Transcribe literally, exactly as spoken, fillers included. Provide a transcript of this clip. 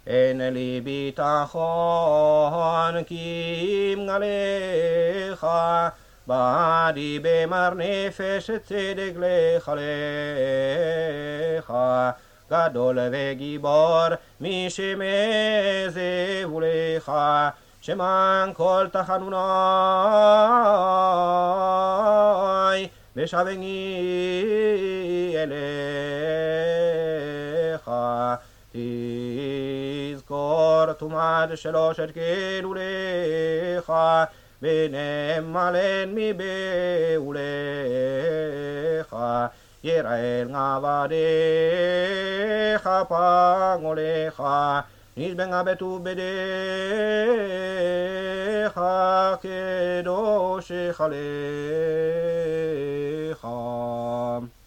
אין לי ביטחון כי אם עליך, בעדי במר נפש צדק לחלך. גדול וגיבור מי שמזהו לך, שמען כל תחנוני ושבני אליך. תזכור תומד שלושת גדוליך, ונמלן מבעוליך. יראל עבדיך פגוליך, נשבע בטוב בדיך, קדוש יחלך.